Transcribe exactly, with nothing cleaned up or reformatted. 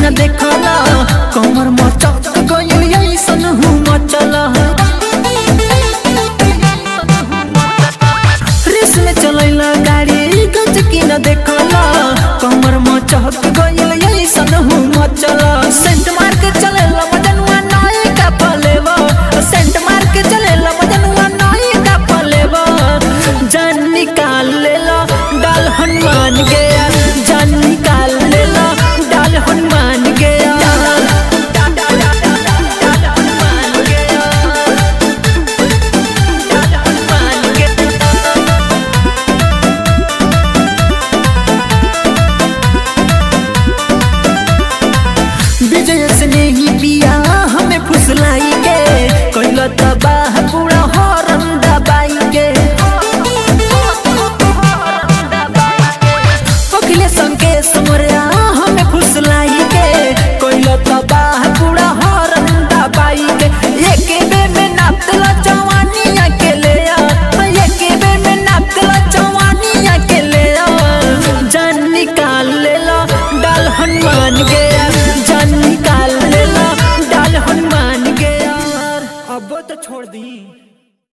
न देखला कमर मचक गइल ऐसन हूँ मचला रेस में चलैला गाड़ी गज की न देखला कमर मचक गइल ऐसन हूँ मचला सेंट मार के चलेला मजनुआ नाई का पलेवा सेंट मार के चलेला मजनुआ नाई का पलेवा जान निकाल लेला डाल हनुमान गया जान निकाल लेला डाल हनुमान गया विजय से नहीं पिया हमें फुसलाई के कैला तबाह पूरा हॉर्न दबाई के अखिले संके समरिया हमें फुसलाई के कैला तबाह पूरा हॉर्न दबाई के एके बे में नापतला जवानिया के ले आ एके बे में नापतला जवानिया के ले आ जान निकाल लेला डाल हनुमान गया